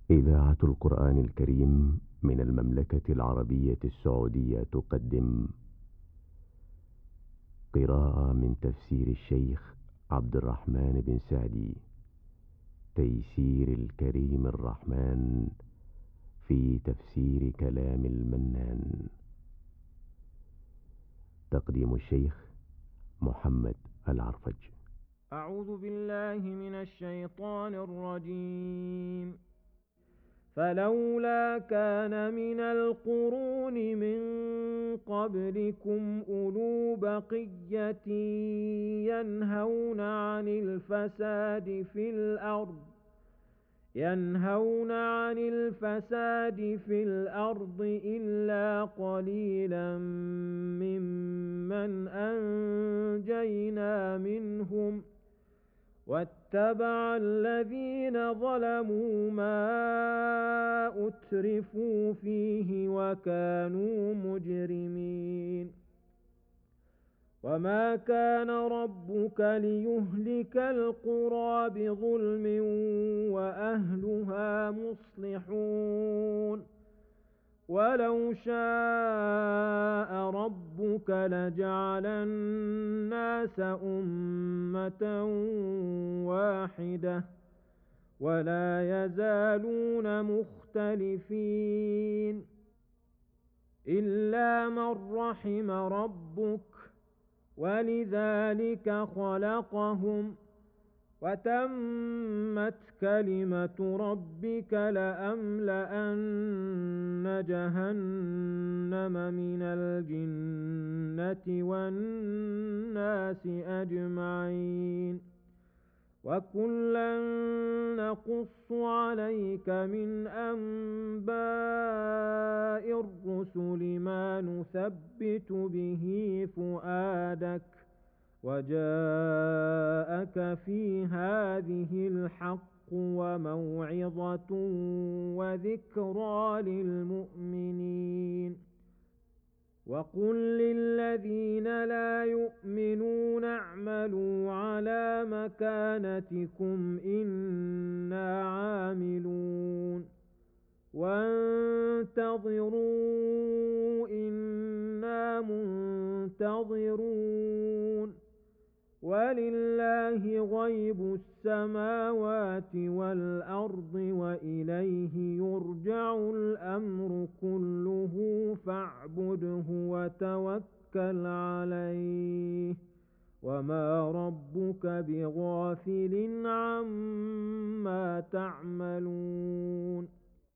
إذاعة القرآن الكريم من المملكة العربية السعودية تقدم قراءة من تفسير الشيخ عبد الرحمن بن سعدي تيسير الكريم الرحمن في تفسير كلام المنان. تقديم الشيخ محمد العرفج. أعوذ بالله من الشيطان الرجيم. فلولا كان من القرون من قبلكم أولو بقية ينهون عن الفساد في الأرض إلا قليلا ممن أنجينا منهم واتبع الذين ظلموا ما أترفوا فيه وكانوا مجرمين. وما كان ربك ليهلك القرى بظلم وأهلها مصلحون. ولو شاء ربك لجعل الناس أمة واحدة ولا يزالون مختلفين إلا من رحم ربك ولذلك خلقهم وتمت كلمة ربك لأملأن جهنم من الجنة والناس أجمعين. وكلا نقص عليك من أنباء الرسل ما نثبت به فؤادك وجاءك في هذه الحق وموعظة وذكرى للمؤمنين. وقل للذين لا يؤمنون اعملوا على مكانتكم إنا عاملون وانتظروا إنا منتظرون. ولله غيب السماوات والأرض وإليه يرجع الأمر كله فاعبده وتوكل عليه وما ربك بغافل عما تعملون.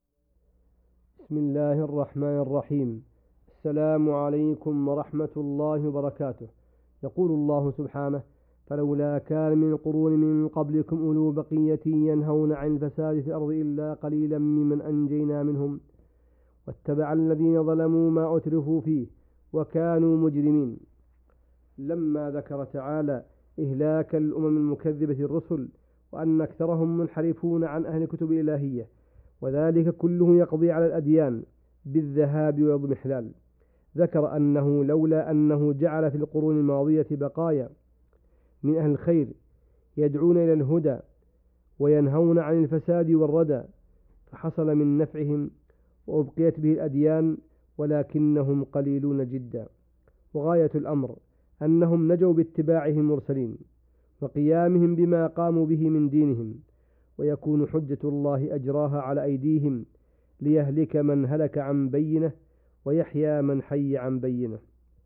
بسم الله الرحمن الرحيم. السلام عليكم ورحمة الله وبركاته. يقول الله سبحانه: فلولا كان من القرون من قبلكم أولو بقية ينهون عن الفساد في الأرض إلا قليلا ممن أنجينا منهم واتبع الذين ظلموا ما أترفوا فيه وكانوا مجرمين. لما ذكر تعالى إهلاك الأمم المكذبة الرسل وأن أكثرهم منحرفون عن أهل الكتب الإلهية وذلك كله يقضي على الأديان بالذهاب والاضمحلال، ذكر أنه لولا أنه جعل في القرون الماضية بقايا من أهل الخير يدعون إلى الهدى وينهون عن الفساد والردى فحصل من نفعهم وأبقيت به الأديان ولكنهم قليلون جدا. وغاية الأمر أنهم نجوا باتباعهم المرسلين وقيامهم بما قاموا به من دينهم، ويكون حجة الله أجراها على أيديهم ليهلك من هلك عن بينه ويحيى من حي عن بينه.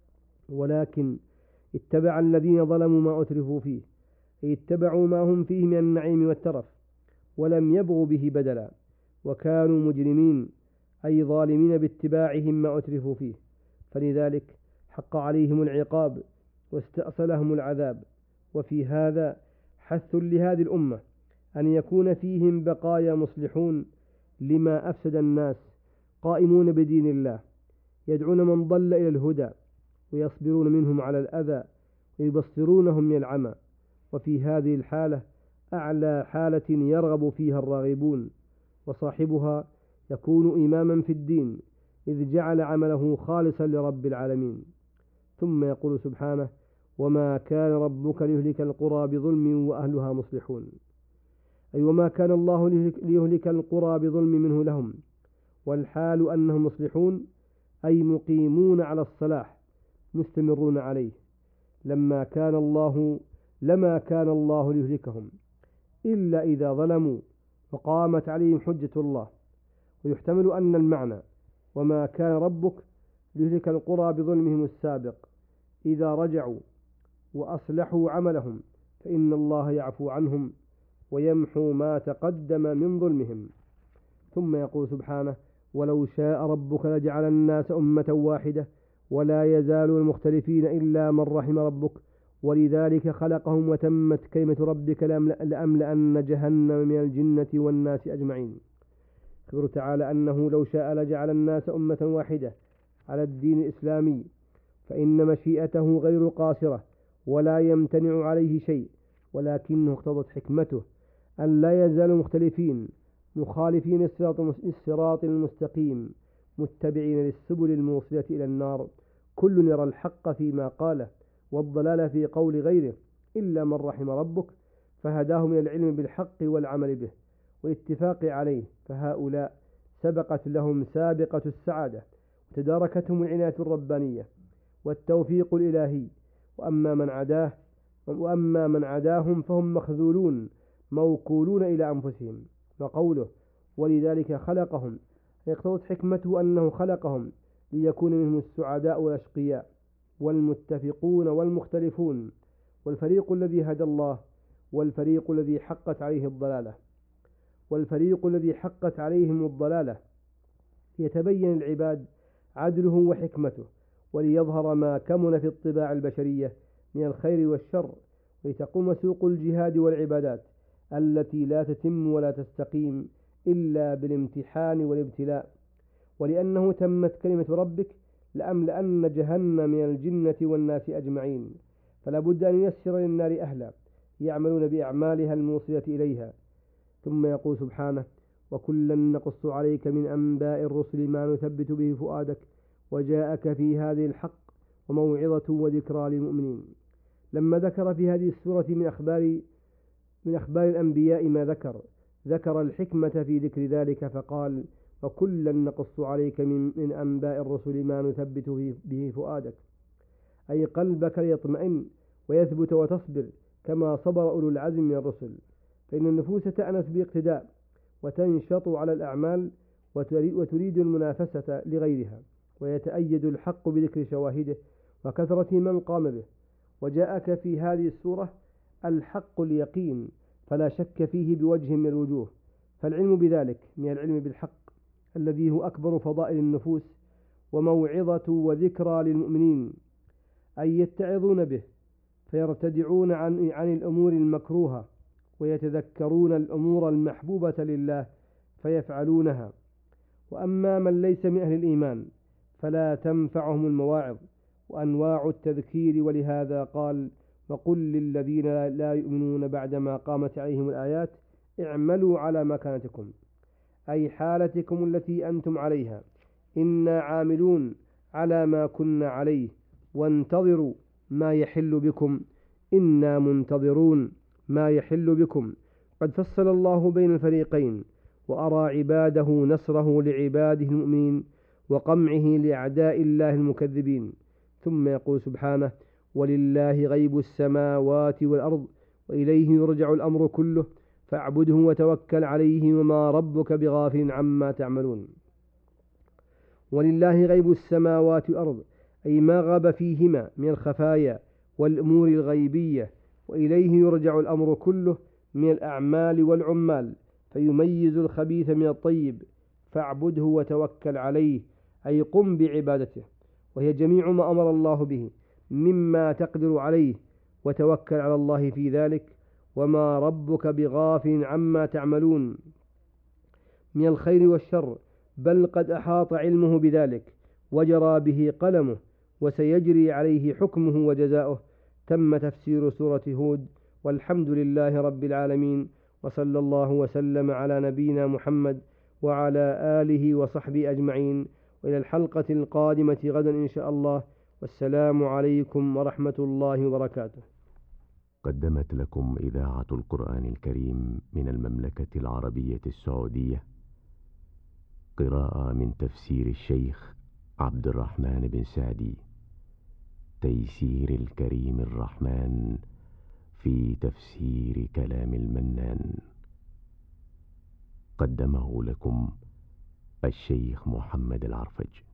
ولكن اتبع الذين ظلموا ما أترفوا فيه، أي اتبعوا ما هم فيه من النعيم والترف ولم يبغوا به بدلا، وكانوا مجرمين أي ظالمين باتباعهم ما أترفوا فيه، فلذلك حق عليهم العقاب واستأصلهم العذاب. وفي هذا حث لهذه الأمة أن يكون فيهم بقايا مصلحون لما أفسد الناس قائمون بدين الله يدعون من ضل إلى الهدى ويصبرون منهم على الأذى ويبصرونهم من العمى. وفي هذه الحالة أعلى حالة يرغب فيها الراغبون، وصاحبها يكون إماما في الدين إذ جعل عمله خالصا لرب العالمين. ثم يقول سبحانه: وما كان ربك ليهلك القرى بظلم وأهلها مصلحون، أي وما كان الله ليهلك القرى بظلم منه لهم، والحال أنهم مصلحون أي مقيمون على الصلاح مستمرون عليه، لما كان الله ليهلكهم إلا إذا ظلموا وقامت عليهم حجة الله. ويحتمل أن المعنى وما كان ربك ليهلك القرى بظلمهم السابق، إذا رجعوا وأصلحوا عملهم فإن الله يعفو عنهم ويمحو ما تقدم من ظلمهم. ثم يقول سبحانه: ولو شاء ربك لجعل الناس أمة واحدة ولا يزالون مختلفين إلا من رحم ربك ولذلك خلقهم وتمت كلمة ربك لأملأن جهنم من الجنة والناس أجمعين. خبر تعالى أنه لو شاء لجعل الناس أمة واحدة على الدين الإسلامي، فإن مشيئته غير قاصرة ولا يمتنع عليه شيء، ولكنه اقتضت حكمته أن لا يزالوا مختلفين مخالفين الصراط المستقيم متبعين للسبل الموصلة إلى النار، كل يرى الحق فيما قاله والضلال في قول غيره إلا من رحم ربك فهداه من العلم بالحق والعمل به والاتفاق عليه، فهؤلاء سبقت لهم سابقة السعادة وتداركتهم العناية الربانية والتوفيق الإلهي، وأما من عداهم فهم مخذولون موكولون إلى أنفسهم. وقوله ولذلك خلقهم يقتضت حكمته أنه خلقهم ليكون منهم السعداء والأشقياء والمتفقون والمختلفون، والفريق الذي هدى الله والفريق الذي حقت عليهم الضلالة يتبين العباد عدله وحكمته، وليظهر ما كمن في الطباع البشرية من الخير والشر، لتقوم سوق الجهاد والعبادات التي لا تتم ولا تستقيم إلا بالامتحان والابتلاء. ولأنه تمت كلمة ربك لأملأن جهنم من الجنة والناس أجمعين، فلا بد أن ييسر للنار أهلا يعملون بأعمالها الموصلة إليها. ثم يقول سبحانه: وكلا نقص عليك من أنباء الرسل ما نثبت به فؤادك وجاءك في هذه الحق وموعظة وذكرى للمؤمنين. لما ذكر في هذه السورة من أخبار الأنبياء ما ذكر الحكمة في ذكر ذلك فقال: وكلا نقص عليك من أنباء الرسل ما نثبت به فؤادك، أي قلبك ليطمئن ويثبت وتصبر كما صبر أولو العزم من الرسل، فإن النفوس تأنس باقتداء وتنشط على الأعمال وتريد المنافسة لغيرها، ويتأيد الحق بذكر شواهده وكثرة من قام به. وجاءك في هذه السورة الحق اليقين فلا شك فيه بوجه من الوجوه، فالعلم بذلك من العلم بالحق الذي هو أكبر فضائل النفوس، وموعظة وذكرى للمؤمنين أي يتعظون به فيرتدعون عن الأمور المكروهة ويتذكرون الأمور المحبوبة لله فيفعلونها. وأما من ليس من أهل الإيمان فلا تنفعهم المواعظ وأنواع التذكير، ولهذا قال: وقل للذين لا يؤمنون بعدما قامت عليهم الآيات اعملوا على مكانتكم، أي حالتكم التي أنتم عليها، إنا عاملون على ما كنا عليه، وانتظروا ما يحل بكم إنا منتظرون ما يحل بكم. قد فصل الله بين الفريقين وأرى عباده نصره لعباده المؤمنين وقمعه لأعداء الله المكذبين. ثم يقول سبحانه: ولله غيب السماوات والأرض وإليه يرجع الأمر كله فاعبده وتوكل عليه وما ربك بغافل عما تعملون. ولله غيب السماوات والأرض أي ما غاب فيهما من الخفايا والأمور الغيبية، وإليه يرجع الأمر كله من الأعمال والعمال، فيميز الخبيث من الطيب، فاعبده وتوكل عليه أي قم بعبادته، وهي جميع ما أمر الله به مما تقدر عليه، وتوكل على الله في ذلك، وما ربك بغافل عما تعملون من الخير والشر، بل قد أحاط علمه بذلك وجرى به قلمه وسيجري عليه حكمه وجزاؤه. تم تفسير سورة هود، والحمد لله رب العالمين، وصلى الله وسلم على نبينا محمد وعلى آله وصحبه أجمعين، وإلى الحلقة القادمة غدا إن شاء الله، والسلام عليكم ورحمة الله وبركاته. قدمت لكم إذاعة القرآن الكريم من المملكة العربية السعودية قراءة من تفسير الشيخ عبد الرحمن بن سعدي، تيسير الكريم الرحمن في تفسير كلام المنان. قدمه لكم الشيخ محمد العرفج.